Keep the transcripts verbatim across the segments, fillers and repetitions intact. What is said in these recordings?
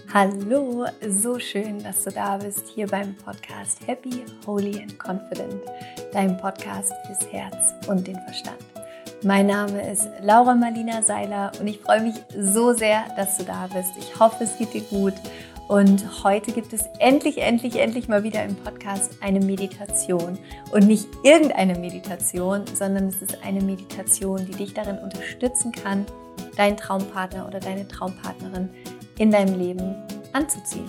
Hallo, so schön, dass du da bist, hier beim Podcast Happy, Holy and Confident, deinem Podcast fürs Herz und den Verstand. Mein Name ist Laura Marlina Seiler und ich freue mich so sehr, dass du da bist. Ich hoffe, es geht dir gut und heute gibt es endlich, endlich, endlich mal wieder im Podcast eine Meditation und nicht irgendeine Meditation, sondern es ist eine Meditation, die dich darin unterstützen kann, deinen Traumpartner oder deine Traumpartnerin in deinem Leben anzuziehen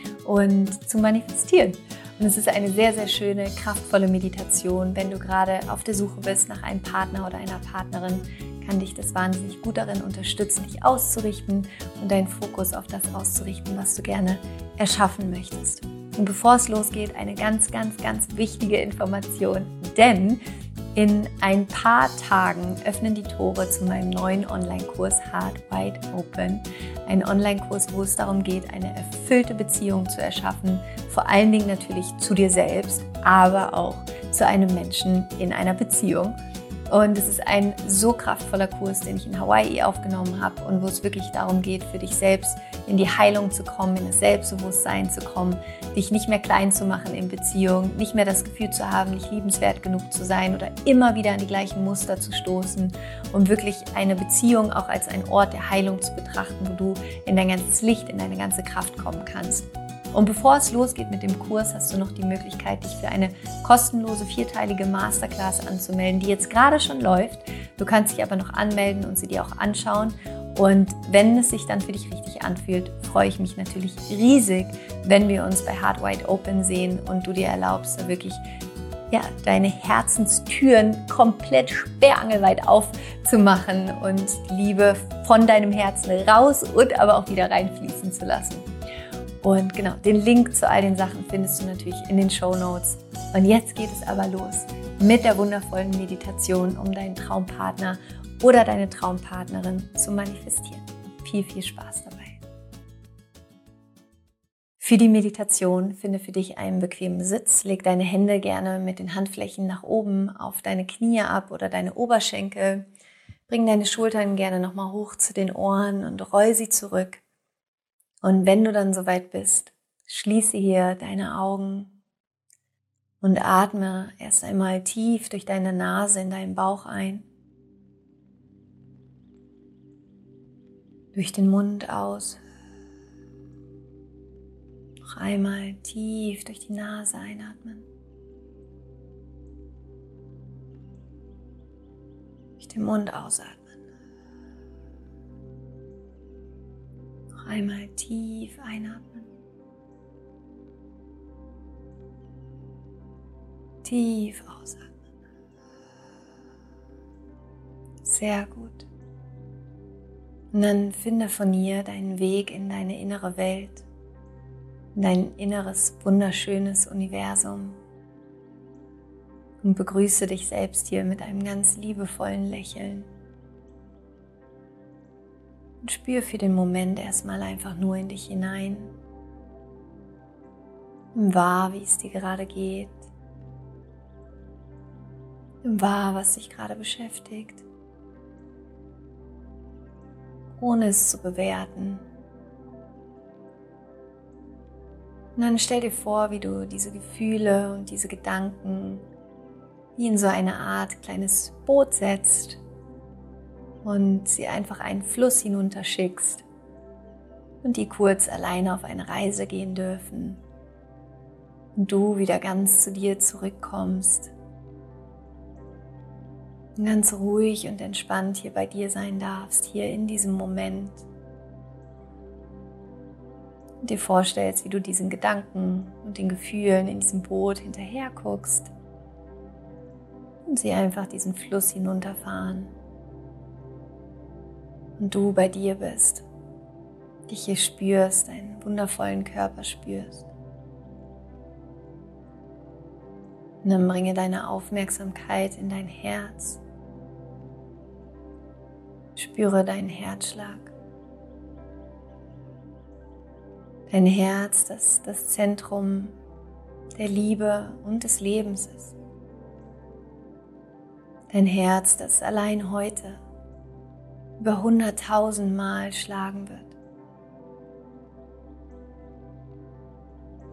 und zu manifestieren. Und es ist eine sehr, sehr schöne, kraftvolle Meditation. Wenn du gerade auf der Suche bist nach einem Partner oder einer Partnerin, kann dich das wahnsinnig gut darin unterstützen, dich auszurichten und deinen Fokus auf das auszurichten, was du gerne erschaffen möchtest. Und bevor es losgeht, eine ganz, ganz, ganz wichtige Information, denn in ein paar Tagen öffnen die Tore zu meinem neuen Online-Kurs Heart Wide Open. Ein Online-Kurs, wo es darum geht, eine erfüllte Beziehung zu erschaffen. Vor allen Dingen natürlich zu dir selbst, aber auch zu einem Menschen in einer Beziehung. Und es ist ein so kraftvoller Kurs, den ich in Hawaii aufgenommen habe und wo es wirklich darum geht, für dich selbst in die Heilung zu kommen, in das Selbstbewusstsein zu kommen, dich nicht mehr klein zu machen in Beziehung, nicht mehr das Gefühl zu haben, nicht liebenswert genug zu sein oder immer wieder an die gleichen Muster zu stoßen, um wirklich eine Beziehung auch als einen Ort der Heilung zu betrachten, wo du in dein ganzes Licht, in deine ganze Kraft kommen kannst. Und bevor es losgeht mit dem Kurs, hast du noch die Möglichkeit, dich für eine kostenlose vierteilige Masterclass anzumelden, die jetzt gerade schon läuft. Du kannst dich aber noch anmelden und sie dir auch anschauen. Und wenn es sich dann für dich richtig anfühlt, freue ich mich natürlich riesig, wenn wir uns bei Heart Wide Open sehen und du dir erlaubst, da wirklich ja, deine Herzenstüren komplett sperrangelweit aufzumachen und Liebe von deinem Herzen raus und aber auch wieder reinfließen zu lassen. Und genau, den Link zu all den Sachen findest du natürlich in den Shownotes. Und jetzt geht es aber los mit der wundervollen Meditation, um deinen Traumpartner oder deine Traumpartnerin zu manifestieren. Viel, viel Spaß dabei. Für die Meditation finde für dich einen bequemen Sitz. Leg deine Hände gerne mit den Handflächen nach oben auf deine Knie ab oder deine Oberschenkel. Bring deine Schultern gerne nochmal hoch zu den Ohren und roll sie zurück. Und wenn du dann soweit bist, schließe hier deine Augen und atme erst einmal tief durch deine Nase in deinen Bauch ein, durch den Mund aus, noch einmal tief durch die Nase einatmen, durch den Mund ausatmen. Einmal tief einatmen, tief ausatmen. Sehr gut. Und dann finde von hier deinen Weg in deine innere Welt, in dein inneres, wunderschönes Universum und begrüße dich selbst hier mit einem ganz liebevollen Lächeln. Und spür für den Moment erstmal einfach nur in dich hinein. Nimm wahr, wie es dir gerade geht. Nimm wahr, was dich gerade beschäftigt. Ohne es zu bewerten. Und dann stell dir vor, wie du diese Gefühle und diese Gedanken wie in so eine Art kleines Boot setzt und sie einfach einen Fluss hinunterschickst und die kurz alleine auf eine Reise gehen dürfen und du wieder ganz zu dir zurückkommst und ganz ruhig und entspannt hier bei dir sein darfst, hier in diesem Moment und dir vorstellst, wie du diesen Gedanken und den Gefühlen in diesem Boot hinterher guckst und sie einfach diesen Fluss hinunterfahren. Und du bei dir bist, dich hier spürst, deinen wundervollen Körper spürst. Und dann bringe deine Aufmerksamkeit in dein Herz. Spüre deinen Herzschlag. Dein Herz, das das Zentrum der Liebe und des Lebens ist. Dein Herz, das allein heute über hunderttausend Mal schlagen wird.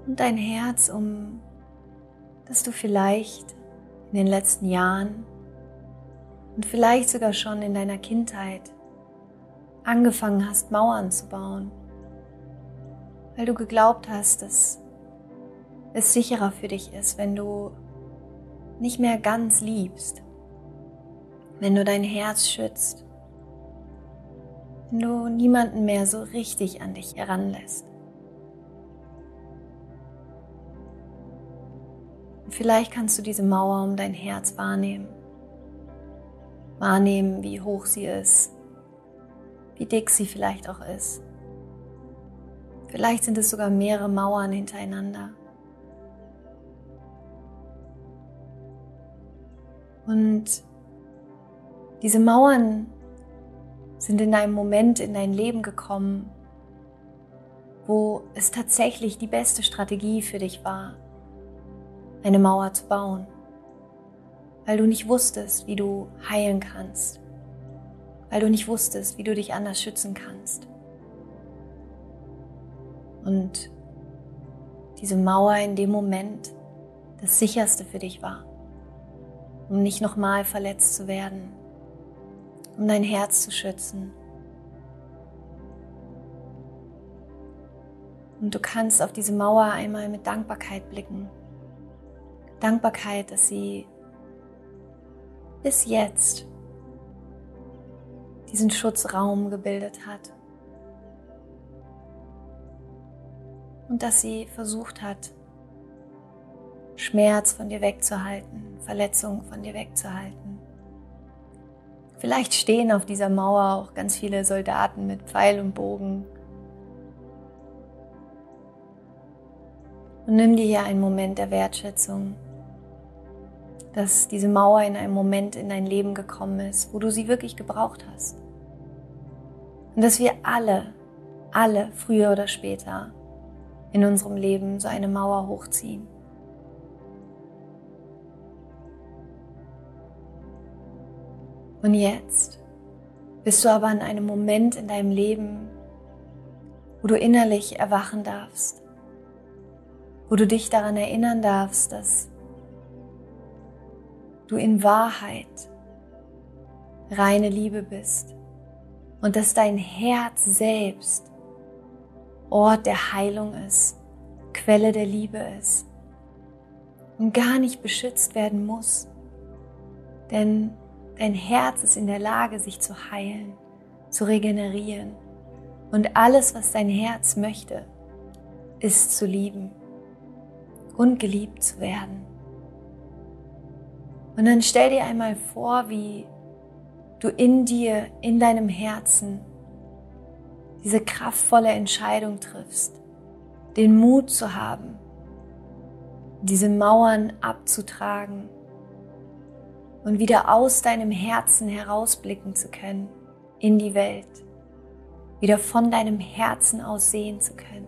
und dein Herz, um dass du vielleicht in den letzten Jahren und vielleicht sogar schon in deiner Kindheit angefangen hast, Mauern zu bauen, weil du geglaubt hast, dass es sicherer für dich ist, wenn du nicht mehr ganz liebst, wenn du dein Herz schützt, wenn du niemanden mehr so richtig an dich heranlässt. Und vielleicht kannst du diese Mauer um dein Herz wahrnehmen. Wahrnehmen, wie hoch sie ist, wie dick sie vielleicht auch ist. Vielleicht sind es sogar mehrere Mauern hintereinander. Und diese Mauern sind in einem Moment in dein Leben gekommen, wo es tatsächlich die beste Strategie für dich war, eine Mauer zu bauen, weil du nicht wusstest, wie du heilen kannst, weil du nicht wusstest, wie du dich anders schützen kannst. Und diese Mauer in dem Moment das Sicherste für dich war, um nicht nochmal verletzt zu werden, um dein Herz zu schützen. Und du kannst auf diese Mauer einmal mit Dankbarkeit blicken. Dankbarkeit, dass sie bis jetzt diesen Schutzraum gebildet hat. Und dass sie versucht hat, Schmerz von dir wegzuhalten, Verletzungen von dir wegzuhalten. Vielleicht stehen auf dieser Mauer auch ganz viele Soldaten mit Pfeil und Bogen. Und nimm dir hier einen Moment der Wertschätzung, dass diese Mauer in einem Moment in dein Leben gekommen ist, wo du sie wirklich gebraucht hast. Und dass wir alle, alle früher oder später in unserem Leben so eine Mauer hochziehen. Und jetzt bist du aber an einem Moment in deinem Leben, wo du innerlich erwachen darfst, wo du dich daran erinnern darfst, dass du in Wahrheit reine Liebe bist und dass dein Herz selbst Ort der Heilung ist, Quelle der Liebe ist und gar nicht beschützt werden muss, denn dein Herz ist in der Lage, sich zu heilen, zu regenerieren. Und alles, was dein Herz möchte, ist zu lieben und geliebt zu werden. Und dann stell dir einmal vor, wie du in dir, in deinem Herzen, diese kraftvolle Entscheidung triffst, den Mut zu haben, diese Mauern abzutragen und wieder aus deinem Herzen herausblicken zu können in die Welt, wieder von deinem Herzen aus sehen zu können.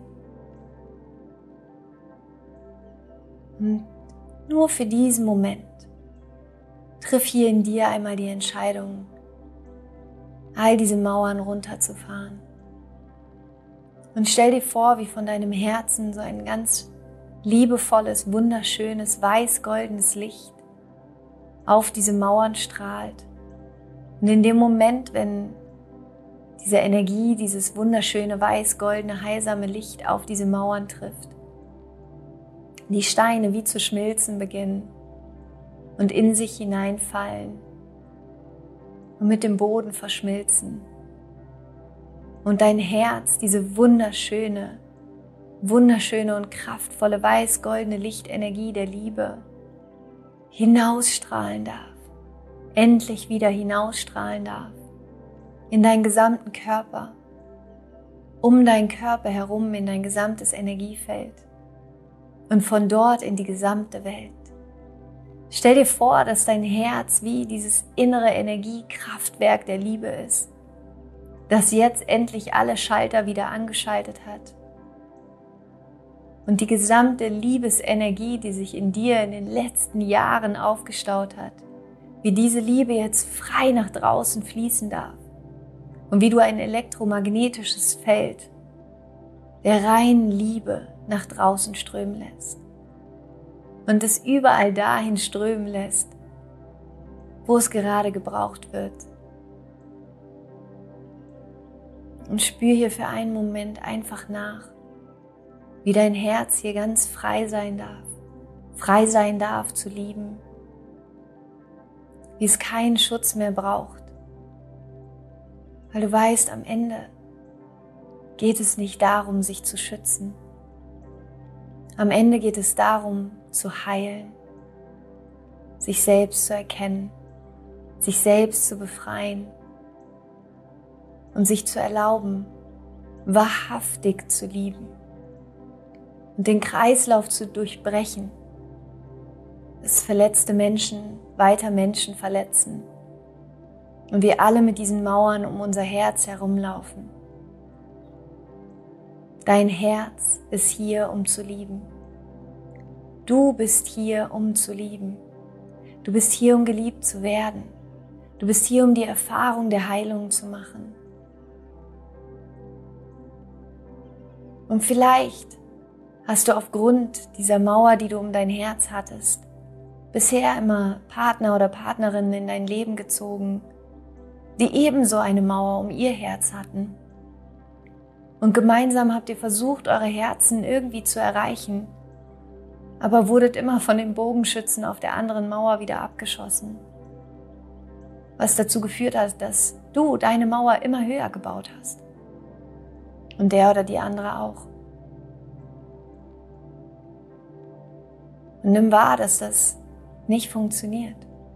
Und nur für diesen Moment triff hier in dir einmal die Entscheidung, all diese Mauern runterzufahren. Und stell dir vor, wie von deinem Herzen so ein ganz liebevolles, wunderschönes, weiß-goldenes Licht auf diese Mauern strahlt. Und in dem Moment, wenn diese Energie, dieses wunderschöne, weiß-goldene, heilsame Licht auf diese Mauern trifft, die Steine wie zu schmilzen beginnen und in sich hineinfallen und mit dem Boden verschmilzen. Und dein Herz, diese wunderschöne, wunderschöne und kraftvolle weiß-goldene Lichtenergie der Liebe hinausstrahlen darf, endlich wieder hinausstrahlen darf, in deinen gesamten Körper, um deinen Körper herum in dein gesamtes Energiefeld und von dort in die gesamte Welt. Stell dir vor, dass dein Herz wie dieses innere Energiekraftwerk der Liebe ist, das jetzt endlich alle Schalter wieder angeschaltet hat. Und die gesamte Liebesenergie, die sich in dir in den letzten Jahren aufgestaut hat, wie diese Liebe jetzt frei nach draußen fließen darf. Und wie du ein elektromagnetisches Feld der reinen Liebe nach draußen strömen lässt. Und es überall dahin strömen lässt, wo es gerade gebraucht wird. Und spür hier für einen Moment einfach nach, wie dein Herz hier ganz frei sein darf, frei sein darf zu lieben, wie es keinen Schutz mehr braucht. Weil du weißt, am Ende geht es nicht darum, sich zu schützen. Am Ende geht es darum, zu heilen, sich selbst zu erkennen, sich selbst zu befreien und sich zu erlauben, wahrhaftig zu lieben und den Kreislauf zu durchbrechen, dass verletzte Menschen weiter Menschen verletzen und wir alle mit diesen Mauern um unser Herz herumlaufen. Dein Herz ist hier, um zu lieben. Du bist hier, um zu lieben. Du bist hier, um geliebt zu werden. Du bist hier, um die Erfahrung der Heilung zu machen. Und vielleicht hast du aufgrund dieser Mauer, die du um dein Herz hattest, bisher immer Partner oder Partnerinnen in dein Leben gezogen, die ebenso eine Mauer um ihr Herz hatten. Und gemeinsam habt ihr versucht, eure Herzen irgendwie zu erreichen, aber wurdet immer von den Bogenschützen auf der anderen Mauer wieder abgeschossen. Was dazu geführt hat, dass du deine Mauer immer höher gebaut hast. Und der oder die andere auch. Und nimm wahr, dass das nicht funktioniert.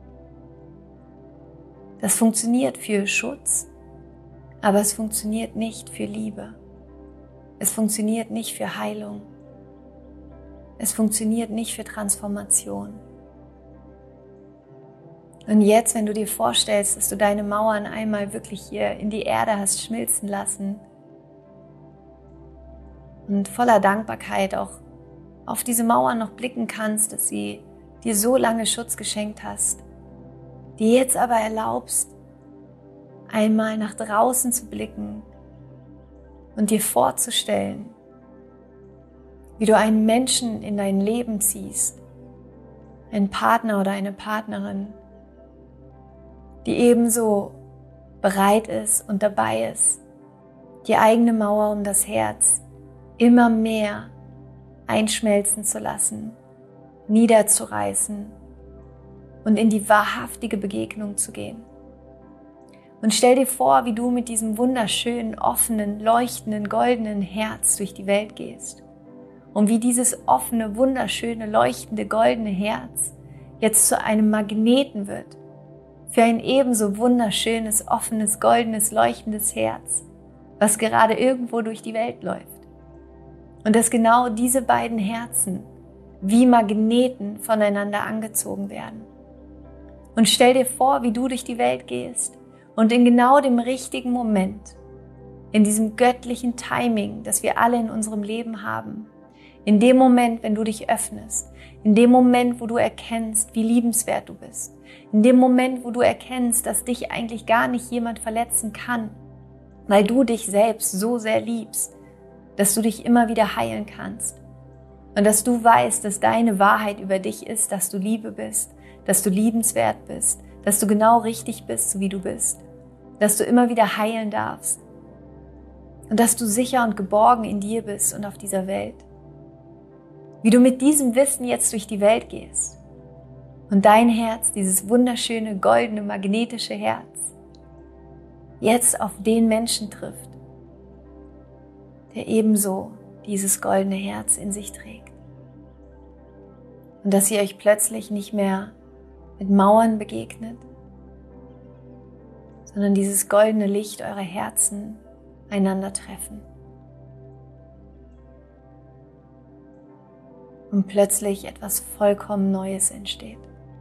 Das funktioniert für Schutz, aber es funktioniert nicht für Liebe. Es funktioniert nicht für Heilung. Es funktioniert nicht für Transformation. Und jetzt, wenn du dir vorstellst, dass du deine Mauern einmal wirklich hier in die Erde hast schmilzen lassen und voller Dankbarkeit auch auf diese Mauern noch blicken kannst, dass sie dir so lange Schutz geschenkt hast, dir jetzt aber erlaubst, einmal nach draußen zu blicken und dir vorzustellen, wie du einen Menschen in dein Leben ziehst, einen Partner oder eine Partnerin, die ebenso bereit ist und dabei ist, die eigene Mauer um das Herz immer mehr einschmelzen zu lassen, niederzureißen und in die wahrhaftige Begegnung zu gehen. Und stell dir vor, wie du mit diesem wunderschönen, offenen, leuchtenden, goldenen Herz durch die Welt gehst. Und wie dieses offene, wunderschöne, leuchtende, goldene Herz jetzt zu einem Magneten wird für ein ebenso wunderschönes, offenes, goldenes, leuchtendes Herz, was gerade irgendwo durch die Welt läuft. Und dass genau diese beiden Herzen wie Magneten voneinander angezogen werden. Und stell dir vor, wie du durch die Welt gehst und in genau dem richtigen Moment, in diesem göttlichen Timing, das wir alle in unserem Leben haben, in dem Moment, wenn du dich öffnest, in dem Moment, wo du erkennst, wie liebenswert du bist, in dem Moment, wo du erkennst, dass dich eigentlich gar nicht jemand verletzen kann, weil du dich selbst so sehr liebst, dass du dich immer wieder heilen kannst und dass du weißt, dass deine Wahrheit über dich ist, dass du Liebe bist, dass du liebenswert bist, dass du genau richtig bist, so wie du bist, dass du immer wieder heilen darfst und dass du sicher und geborgen in dir bist und auf dieser Welt. Wie du mit diesem Wissen jetzt durch die Welt gehst und dein Herz, dieses wunderschöne, goldene, magnetische Herz, jetzt auf den Menschen trifft, der ebenso dieses goldene Herz in sich trägt. Und dass ihr euch plötzlich nicht mehr mit Mauern begegnet, sondern dieses goldene Licht eurer Herzen einander treffen. Und plötzlich etwas vollkommen Neues entsteht.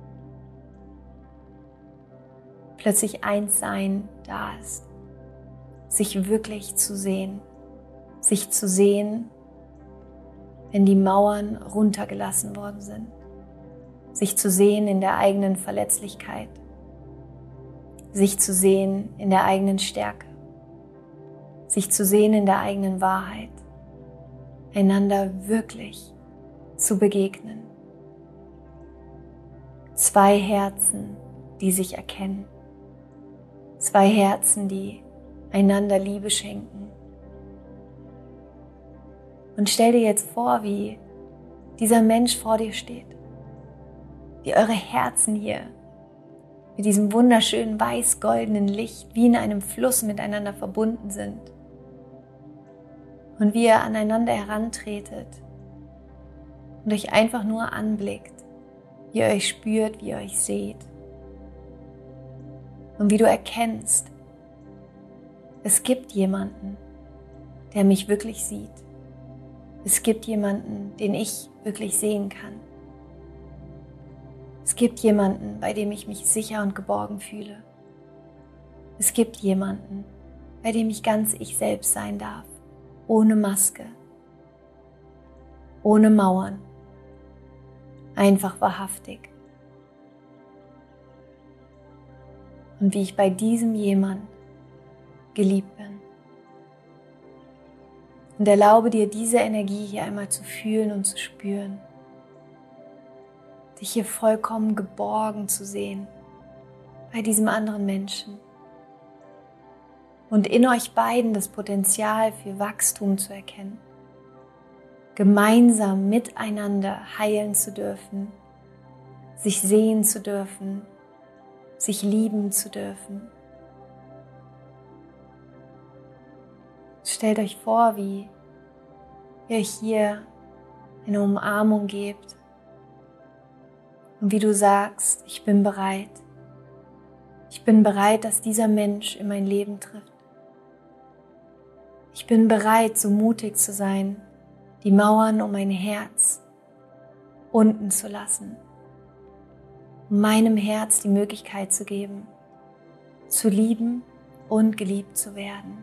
Plötzlich eins Sein da ist, sich wirklich zu sehen, sich zu sehen, wenn die Mauern runtergelassen worden sind, sich zu sehen in der eigenen Verletzlichkeit, sich zu sehen in der eigenen Stärke, sich zu sehen in der eigenen Wahrheit, einander wirklich zu begegnen. Zwei Herzen, die sich erkennen. Zwei Herzen, die einander Liebe schenken. Und stell dir jetzt vor, wie dieser Mensch vor dir steht. Wie eure Herzen hier mit diesem wunderschönen weiß-goldenen Licht wie in einem Fluss miteinander verbunden sind. Und wie ihr aneinander herantretet und euch einfach nur anblickt, wie ihr euch spürt, wie ihr euch seht. Und wie du erkennst, es gibt jemanden, der mich wirklich sieht. Es gibt jemanden, den ich wirklich sehen kann. Es gibt jemanden, bei dem ich mich sicher und geborgen fühle. Es gibt jemanden, bei dem ich ganz ich selbst sein darf, ohne Maske, ohne Mauern, einfach wahrhaftig. Und wie ich bei diesem jemand geliebt bin. Und erlaube dir, diese Energie hier einmal zu fühlen und zu spüren. Dich hier vollkommen geborgen zu sehen bei diesem anderen Menschen. Und in euch beiden das Potenzial für Wachstum zu erkennen. Gemeinsam miteinander heilen zu dürfen, sich sehen zu dürfen, sich lieben zu dürfen. Stellt euch vor, wie ihr euch hier eine Umarmung gebt und wie du sagst, ich bin bereit. Ich bin bereit, dass dieser Mensch in mein Leben trifft. Ich bin bereit, so mutig zu sein, die Mauern um mein Herz unten zu lassen, um meinem Herz die Möglichkeit zu geben, zu lieben und geliebt zu werden.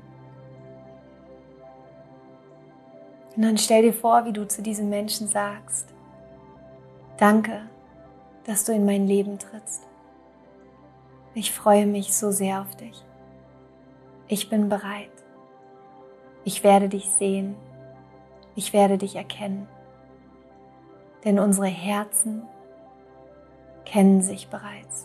Und dann stell dir vor, wie du zu diesem Menschen sagst, danke, dass du in mein Leben trittst. Ich freue mich so sehr auf dich. Ich bin bereit. Ich werde dich sehen. Ich werde dich erkennen. Denn unsere Herzen kennen sich bereits.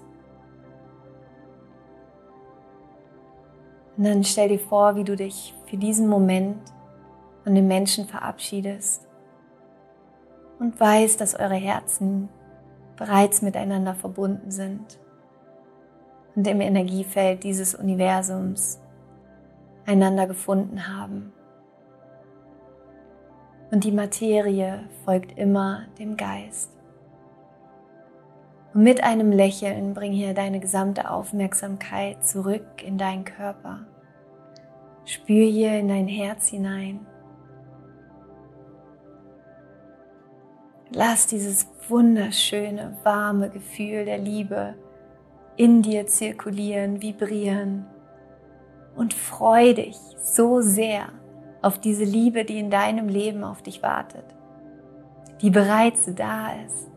Und dann stell dir vor, wie du dich für diesen Moment von dem Menschen verabschiedest und weißt, dass eure Herzen bereits miteinander verbunden sind und im Energiefeld dieses Universums einander gefunden haben. Und die Materie folgt immer dem Geist. Und mit einem Lächeln bring hier deine gesamte Aufmerksamkeit zurück in deinen Körper. Spür hier in dein Herz hinein. Lass dieses wunderschöne, warme Gefühl der Liebe in dir zirkulieren, vibrieren und freu dich so sehr auf diese Liebe, die in deinem Leben auf dich wartet, die bereits da ist.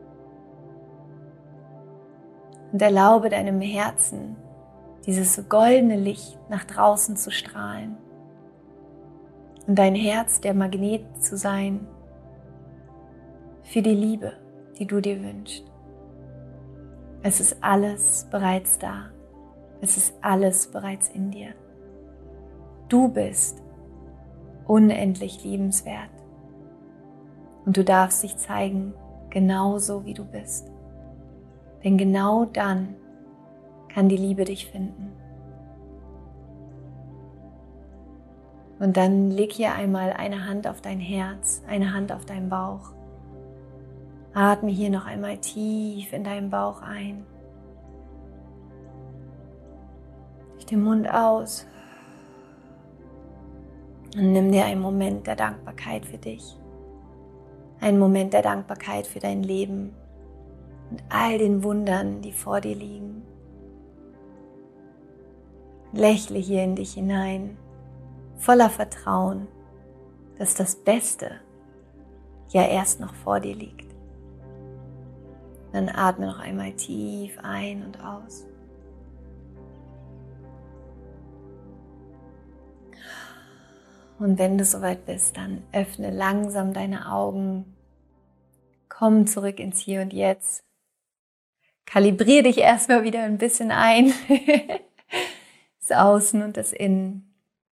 Und erlaube deinem Herzen, dieses goldene Licht nach draußen zu strahlen und dein Herz der Magnet zu sein für die Liebe, die du dir wünschst. Es ist alles bereits da. Es ist alles bereits in dir. Du bist unendlich liebenswert. Und du darfst dich zeigen, genauso wie du bist. Denn genau dann kann die Liebe dich finden. Und dann leg hier einmal eine Hand auf dein Herz, eine Hand auf deinen Bauch. Atme hier noch einmal tief in deinen Bauch ein. Durch den Mund aus. Und nimm dir einen Moment der Dankbarkeit für dich. Einen Moment der Dankbarkeit für dein Leben und all den Wundern, die vor dir liegen. Lächle hier in dich hinein, voller Vertrauen, dass das Beste ja erst noch vor dir liegt. Dann atme noch einmal tief ein und aus. Und wenn du soweit bist, dann öffne langsam deine Augen. Komm zurück ins Hier und Jetzt. Kalibriere dich erstmal wieder ein bisschen ein. Das Außen und das Innen.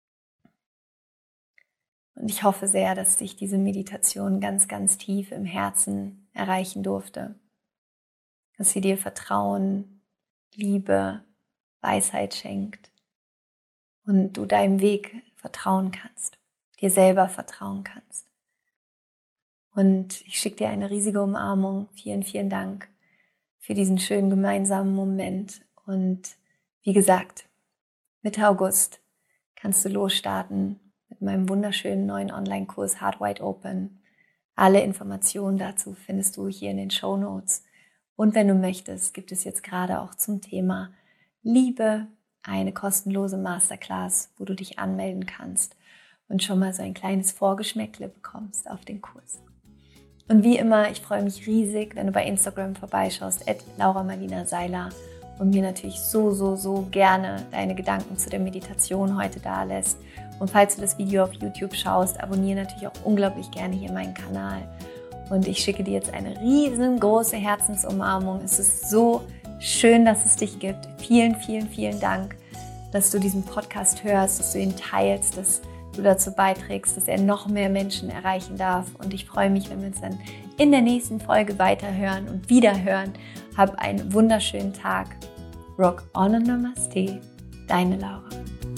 Und ich hoffe sehr, dass dich diese Meditation ganz, ganz tief im Herzen erreichen durfte. Dass sie dir Vertrauen, Liebe, Weisheit schenkt. Und du deinem Weg vertrauen kannst, dir selber vertrauen kannst. Und ich schicke dir eine riesige Umarmung. Vielen, vielen Dank für diesen schönen gemeinsamen Moment. Und wie gesagt, Mitte August kannst du losstarten mit meinem wunderschönen neuen Online-Kurs Heart Wide Open. Alle Informationen dazu findest du hier in den Shownotes. Und wenn du möchtest, gibt es jetzt gerade auch zum Thema Liebe eine kostenlose Masterclass, wo du dich anmelden kannst und schon mal so ein kleines Vorgeschmäckle bekommst auf den Kurs. Und wie immer, ich freue mich riesig, wenn du bei Instagram vorbeischaust, at Laura Marlina Seiler, und mir natürlich so, so, so gerne deine Gedanken zu der Meditation heute da lässt. Und falls du das Video auf YouTube schaust, abonniere natürlich auch unglaublich gerne hier meinen Kanal. Und ich schicke dir jetzt eine riesengroße Herzensumarmung. Es ist so schön, dass es dich gibt. Vielen, vielen, vielen Dank, dass du diesen Podcast hörst, dass du ihn teilst, dass du dazu beiträgst, dass er noch mehr Menschen erreichen darf. Und ich freue mich, wenn wir uns dann in der nächsten Folge weiterhören und wiederhören. Hab einen wunderschönen Tag. Rock on and Namaste. Deine Laura.